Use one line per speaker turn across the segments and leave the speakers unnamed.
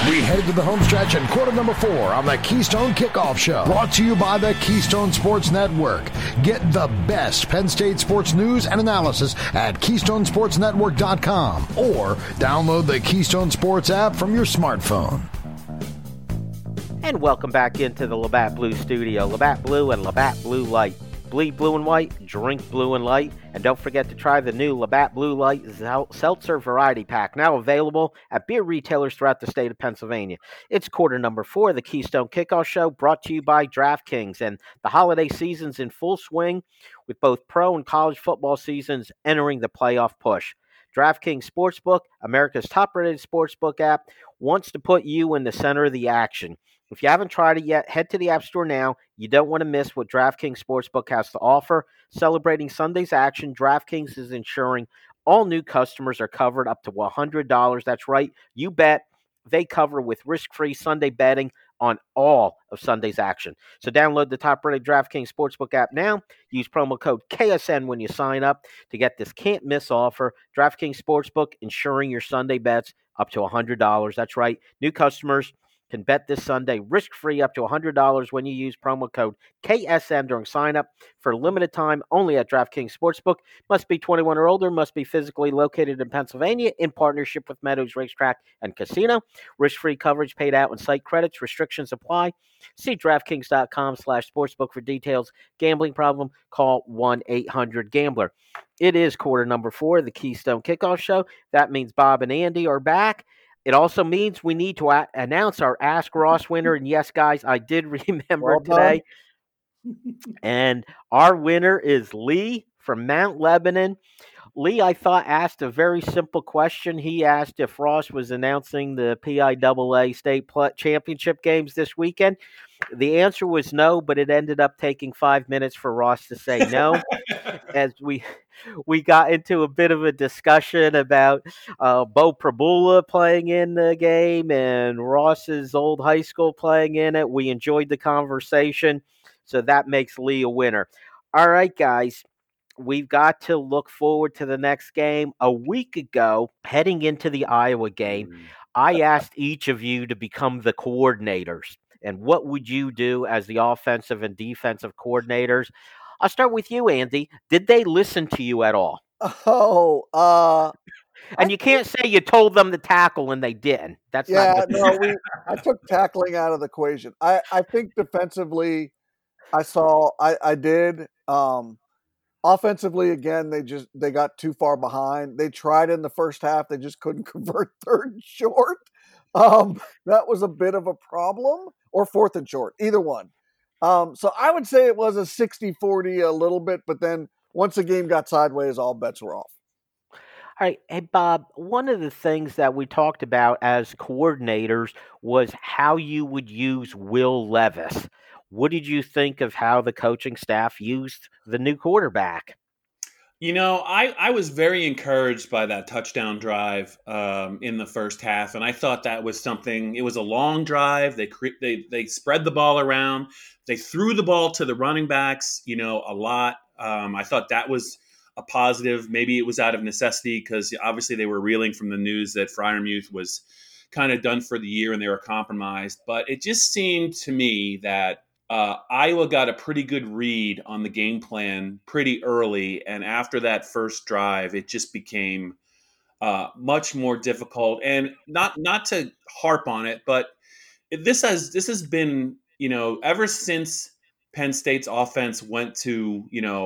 We headed to the home stretch in quarter number 4 on the Keystone Kickoff Show. Brought to you by the Keystone Sports Network. Get the best Penn State sports news and analysis at KeystonesportsNetwork.com or download the Keystone Sports app from your smartphone.
And welcome back into the Labatt Blue Studio. Labatt Blue and Labatt Blue Light. Bleed blue and white, drink blue and light, and don't forget to try the new Labatt Blue Light Seltzer Variety Pack, now available at beer retailers throughout the state of Pennsylvania. It's quarter number 4 of the Keystone Kickoff Show, brought to you by DraftKings, and the holiday season's in full swing with both pro and college football seasons entering the playoff push. DraftKings Sportsbook, America's top-rated sportsbook app, wants to put you in the center of the action. If you haven't tried it yet, head to the App Store now. You don't want to miss what DraftKings Sportsbook has to offer. Celebrating Sunday's action, DraftKings is ensuring all new customers are covered up to $100. That's right. You bet. They cover with risk-free Sunday betting on all of Sunday's action. So download the top-rated DraftKings Sportsbook app now. Use promo code KSN when you sign up to get this can't-miss offer. DraftKings Sportsbook, ensuring your Sunday bets up to $100. That's right. New customers can bet this Sunday risk-free up to $100 when you use promo code KSN during sign-up for a limited time only at DraftKings Sportsbook. Must be 21 or older, must be physically located in Pennsylvania in partnership with Meadows Racetrack and Casino. Risk-free coverage paid out when site credits. Restrictions apply. See DraftKings.com/sportsbook for details. Gambling problem? Call 1-800-GAMBLER. It is quarter number 4 of the Keystone Kickoff Show. That means Bob and Andy are back. It also means we need to announce our Ask Ross winner. And yes, guys, I did remember today. And our winner is Lee from Mount Lebanon. Lee, I thought, asked a very simple question. He asked if Ross was announcing the PIAA state championship games this weekend. The answer was no, but it ended up taking 5 minutes for Ross to say no. As we got into a bit of a discussion about Bo Prabula playing in the game and Ross's old high school playing in it. We enjoyed the conversation, so that makes Lee a winner. All right, guys. We've got to look forward to the next game. A week ago, heading into the Iowa game, I asked each of you to become the coordinators. And what would you do as the offensive and defensive coordinators? I'll start with you, Andy. Did they listen to you at all? And you can't say you told them to tackle and they didn't. That's not good.
I took tackling out of the equation. I think defensively, I did. Offensively, again, they got too far behind. They tried in the first half. They just couldn't convert third and short. That was a bit of a problem, or fourth and short, either one. So I would say it was a 60-40 a little bit, but then once the game got sideways, all bets were off.
All right. Hey, Bob, one of the things that we talked about as coordinators was how you would use Will Levis. What did you think of how the coaching staff used the new quarterback?
You know, I was very encouraged by that touchdown drive in the first half, and I thought that was something. It was a long drive. They spread the ball around. They threw the ball to the running backs, a lot. I thought that was a positive. Maybe it was out of necessity because obviously they were reeling from the news that Freiermuth was kind of done for the year and they were compromised. But it just seemed to me that Iowa got a pretty good read on the game plan pretty early, and after that first drive, it just became much more difficult. And not to harp on it, but this has been ever since Penn State's offense went to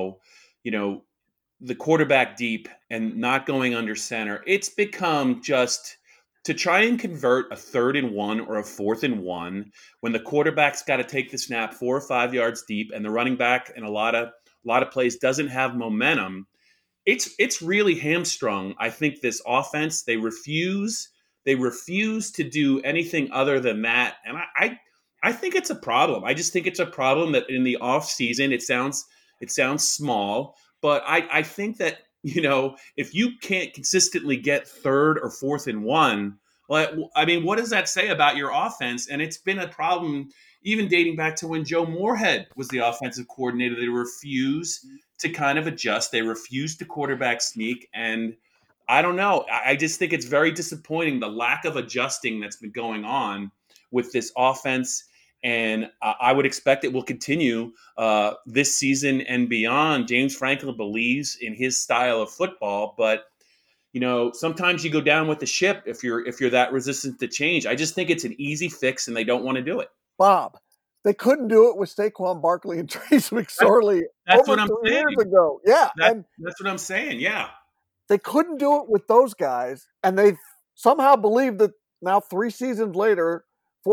the quarterback deep and not going under center. It's become just to try and convert a 3rd and 1 or a 4th and 1 when the quarterback's got to take the snap 4 or 5 yards deep and the running back in a lot of plays doesn't have momentum. It's really hamstrung. I think this offense, they refuse to do anything other than that. And I think it's a problem. I just think it's a problem that in the off season, it sounds small, but I think that, if you can't consistently get 3rd or 4th and 1, well, I mean, what does that say about your offense? And it's been a problem even dating back to when Joe Moorhead was the offensive coordinator. They refuse to kind of adjust. They refuse to quarterback sneak. And I don't know. I just think it's very disappointing, the lack of adjusting that's been going on with this offense. And I would expect it will continue this season and beyond. James Franklin believes in his style of football, but sometimes you go down with the ship if you're that resistant to change. I just think it's an easy fix, and they don't want to do it.
Bob, they couldn't do it with Saquon Barkley and Trace McSorley
That's
over
what I'm
2
saying.
years ago. Yeah,
That's what I'm saying. Yeah,
they couldn't do it with those guys, and they somehow believe that now 4 seasons later,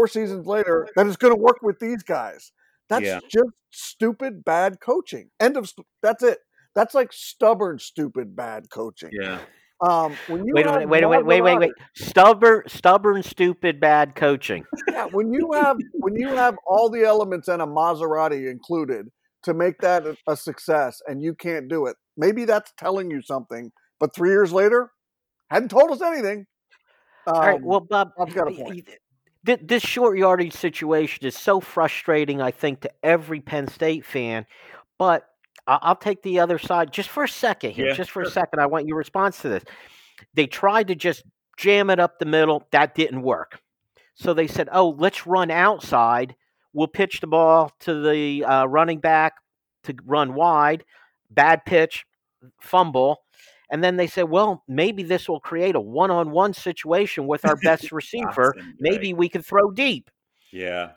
that it's going to work with these guys. That's just stupid, bad coaching. That's it. That's like stubborn, stupid, bad coaching.
Yeah.
Wait a minute. Stubborn, stupid, bad coaching.
Yeah, when you have all the elements and a Maserati included to make that a success, and you can't do it, maybe that's telling you something. But 3 years later, hadn't told us anything.
All right, well, Bob,
Bob's got a point.
This short yardage situation is so frustrating, I think, to every Penn State fan. But I'll take the other side just for a second here. For a second, I want your response to this. They tried to just jam it up the middle. That didn't work. So they said, let's run outside. We'll pitch the ball to the running back to run wide. Bad pitch, fumble. And then they said, well, maybe this will create a one-on-one situation with our best receiver. Maybe we could throw deep.
Yeah.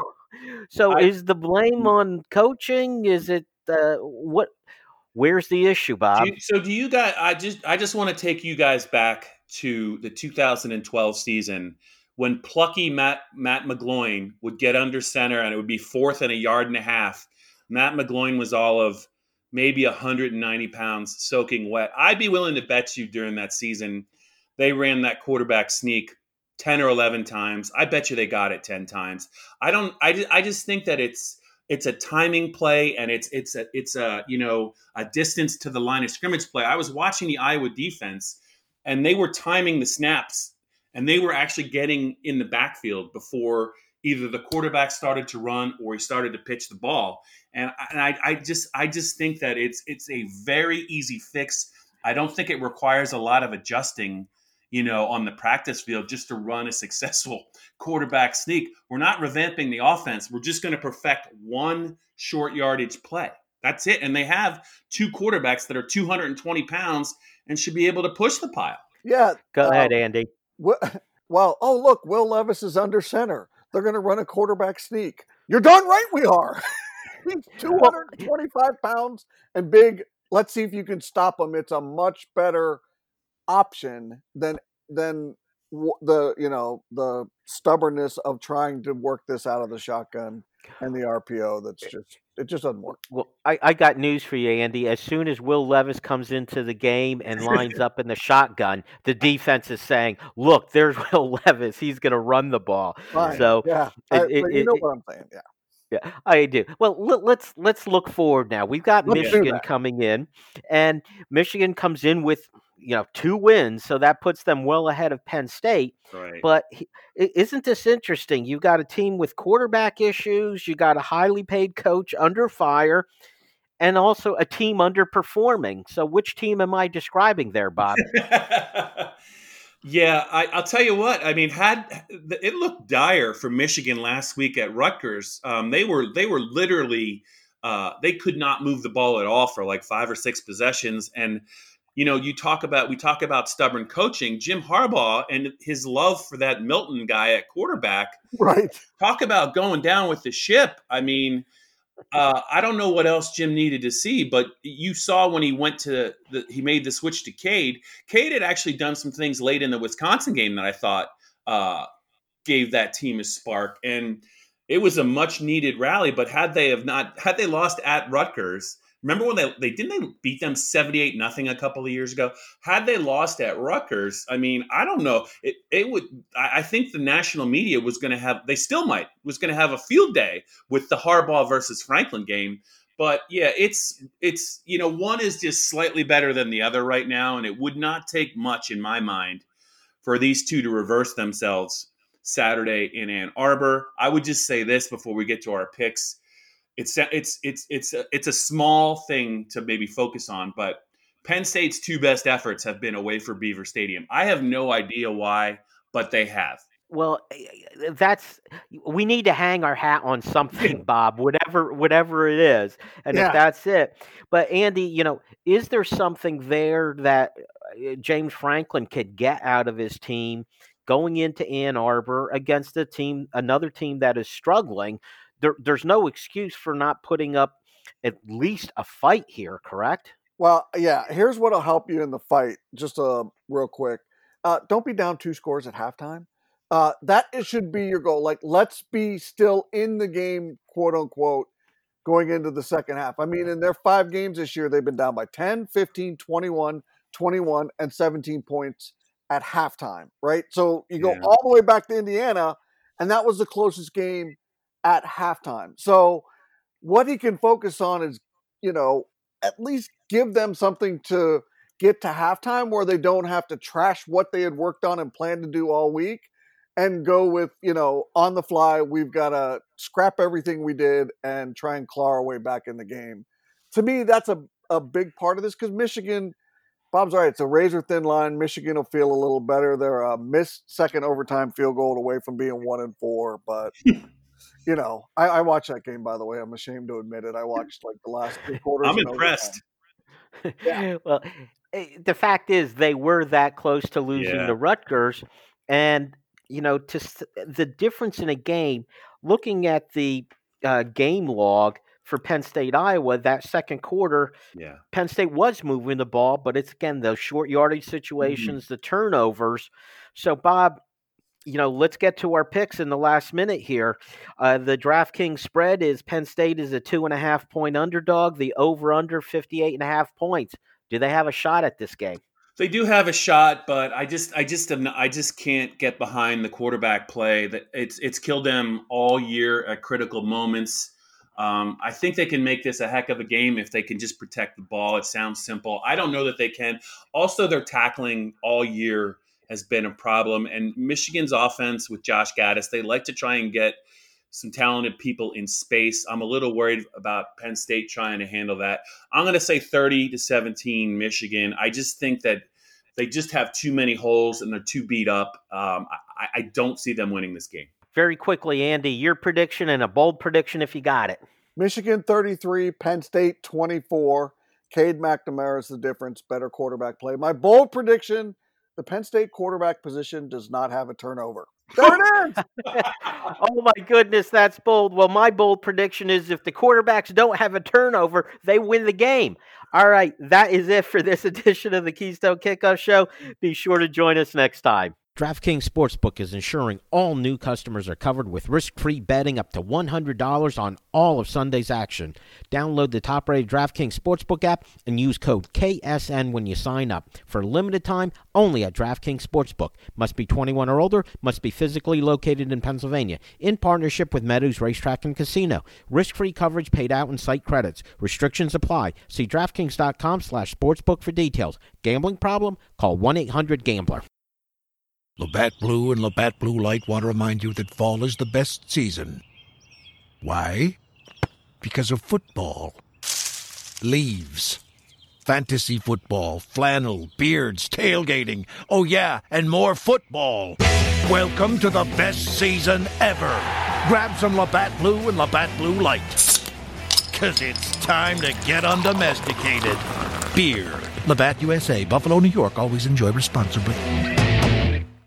So is the blame on coaching? Is it what? Where's the issue, Bob?
Do you guys? I just want to take you guys back to the 2012 season when plucky Matt McGloin would get under center and it would be 4th and 1.5 yards. Matt McGloin was all of maybe 190 pounds, soaking wet. I'd be willing to bet you during that season they ran that quarterback sneak 10 or 11 times. I bet you they got it 10 times. I just think that it's a timing play, and it's a distance to the line of scrimmage play. I was watching the Iowa defense, and they were timing the snaps, and they were actually getting in the backfield before either the quarterback started to run or he started to pitch the ball. And I just think that it's a very easy fix. I don't think it requires a lot of adjusting, on the practice field just to run a successful quarterback sneak. We're not revamping the offense. We're just going to perfect one short yardage play. That's it. And they have 2 quarterbacks that are 220 pounds and should be able to push the pile.
Yeah.
Go ahead, Andy.
Well, look, Will Levis is under center. They're going to run a quarterback sneak. You're darn right we are. He's 225 pounds and big. Let's see if you can stop him. It's a much better option than the stubbornness of trying to work this out of the shotgun and the RPO. It just doesn't work.
Well, I got news for you, Andy. As soon as Will Levis comes into the game and lines up in the shotgun, the defense is saying, "Look, there's Will Levis. He's going to run the ball."
Fine.
So
yeah, you know what I'm saying. Yeah.
Yeah, I do. Well, let's look forward now. We've got Michigan coming in, and Michigan comes in with 2 wins, so that puts them well ahead of Penn State.
Right.
But isn't this interesting? You've got a team with quarterback issues, you got a highly paid coach under fire, and also a team underperforming. So which team am I describing there, Bob?
Yeah, I'll tell you what. I mean, it looked dire for Michigan last week at Rutgers. They were literally they could not move the ball at all for like 5 or 6 possessions. And we talk about stubborn coaching. Jim Harbaugh and his love for that Milton guy at quarterback.
Right.
Talk about going down with the ship. I mean, I don't know what else Jim needed to see, but you saw when he he made the switch to Cade. Cade had actually done some things late in the Wisconsin game that I thought gave that team a spark, and it was a much needed rally. But had they lost at Rutgers, remember when they beat them 78-0 a couple of years ago? Had they lost at Rutgers, I mean, I don't know. It would. I think the national media was going to have a field day with the Harbaugh versus Franklin game. But yeah, it's one is just slightly better than the other right now, and it would not take much in my mind for these two to reverse themselves Saturday in Ann Arbor. I would just say this before we get to our picks. It's a small thing to maybe focus on, but Penn State's two best efforts have been away from Beaver Stadium. I have no idea why, but they have.
Well, we need to hang our hat on something, Bob, whatever it is. And if that's it. But Andy, is there something there that James Franklin could get out of his team going into Ann Arbor against another team that is struggling? There's no excuse for not putting up at least a fight here, correct?
Well, yeah, here's what'll help you in the fight. Just real quick. Don't be down 2 scores at halftime. It should be your goal. Like, let's be still in the game, quote unquote, going into the second half. I mean, in their 5 games this year, they've been down by 10, 15, 21, 21, and 17 points at halftime, right? So you go all the way back to Indiana, and that was the closest game at halftime. So what he can focus on is, at least give them something to get to halftime where they don't have to trash what they had worked on and planned to do all week and go with, on the fly, we've got to scrap everything we did and try and claw our way back in the game. To me, that's a big part of this because Michigan, Bob's right, it's a razor-thin line. Michigan will feel a little better. They're a missed second overtime field goal away from being 1-4, but I watched that game, by the way. I'm ashamed to admit it. I watched like the last 3 quarters.
I'm impressed.
Yeah.
Well, the fact is they were that close to losing to Rutgers. And, the difference in a game, looking at the game log for Penn State, Iowa, that second quarter, Penn State was moving the ball, but it's, again, those short yardage situations, the turnovers. So, Bob, let's get to our picks in the last minute here. The DraftKings spread is Penn State is a 2.5-point underdog. The over/under 58.5 points. Do they have a shot at this game?
They do have a shot, but I just can't get behind the quarterback play. That it's killed them all year at critical moments. I think they can make this a heck of a game if they can just protect the ball. It sounds simple. I don't know that they can. Also, their tackling all year has been a problem. And Michigan's offense with Josh Gaddis, they like to try and get some talented people in space. I'm a little worried about Penn State trying to handle that. I'm going to say 30-17 Michigan. I just think that they just have too many holes and they're too beat up. I don't see them winning this game.
Very quickly, Andy, your prediction and a bold prediction if you got it.
Michigan 33, Penn State 24. Cade McNamara is the difference. Better quarterback play. My bold prediction, the Penn State quarterback position does not have a turnover. There it is!
Oh, my goodness, that's bold. Well, my bold prediction is if the quarterbacks don't have a turnover, they win the game. All right, that is it for this edition of the Keystone Kickoff Show. Be sure to join us next time. DraftKings Sportsbook is ensuring all new customers are covered with risk-free betting up to $100 on all of Sunday's action. Download the top-rated DraftKings Sportsbook app and use code KSN when you sign up. For a limited time, only at DraftKings Sportsbook. Must be 21 or older, must be physically located in Pennsylvania. In partnership with Meadows Racetrack and Casino. Risk-free coverage paid out in site credits. Restrictions apply. See DraftKings.com/sportsbook for details. Gambling problem? Call 1-800-GAMBLER.
Labatt Blue and Labatt Blue Light want to remind you that fall is the best season. Why? Because of football. Leaves. Fantasy football, flannel, beards, tailgating. Oh yeah, and more football. Welcome to the best season ever. Grab some Labatt Blue and Labatt Blue Light. 'Cause it's time to get undomesticated. Beer. Labatt USA, Buffalo, New York. Always enjoy responsibly.